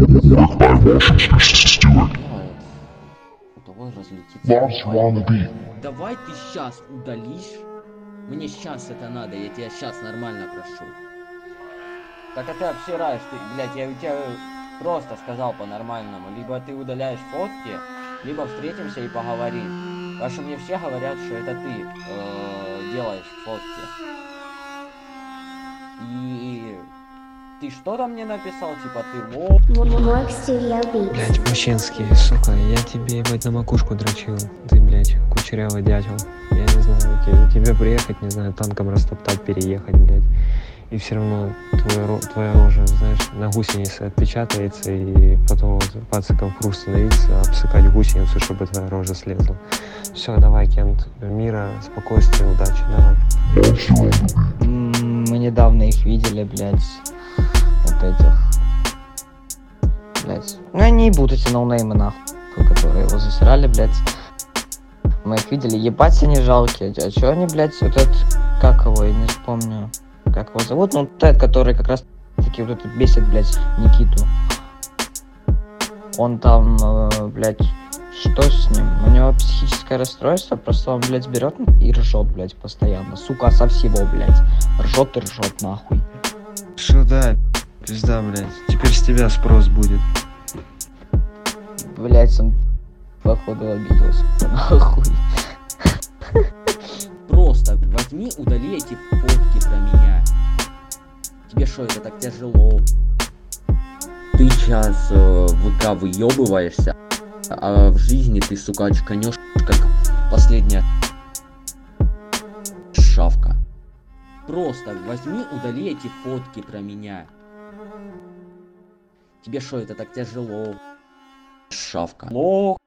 Давай разлетится. Давай ты сейчас удалишь. Мне сейчас это надо, я тебя сейчас нормально прошу. Так а ты обсираешь, ты, блядь, я у тебя просто сказал по-нормальному. Либо ты удаляешь фотки, либо встретимся и поговорим. Потому что мне все говорят, что это ты делаешь фотки. И ты что-то мне написал, типа ты лох. Блять, мужчинский, сука, я тебе, ебать, на макушку дрочил. Ты, блять, кучерявый дятел. Я не знаю, тебе приехать, не знаю, танком растоптать, переехать, блять. И все равно твоя рожа, знаешь, на гусенице отпечатается, и потом вот пациком хруст становится, обсыкать гусеницу, чтобы твоя рожа слезла. Все, давай, Кент, мира, спокойствия, удачи, давай. Мы недавно их видели, блядь, вот этих, блядь. Ну они и будут эти ноунеймы, нахуй, которые его засирали, блядь. Мы их видели, ебать они жалкие, а чё они, блядь, вот этот, как его, я не вспомню, как его зовут, ну тот, который как раз таки вот этот бесит, блядь, Никиту. Он там, блядь, что с ним? У него психическое расстройство, просто он, блядь, берет и ржет, блядь, постоянно. Сука, со всего, блядь. Ржет и ржет, нахуй. Что да, пизда, блядь, теперь с тебя спрос будет. Блядь, он, походу, обиделся, нахуй. Просто возьми, удали эти фотки про меня. Тебе что, это так тяжело? Ты сейчас в ВК выебываешься, а в жизни ты, сука, очканешь, как последняя шавка. Просто возьми, удали эти фотки про меня. Тебе что, это так тяжело? Шавка. Лох.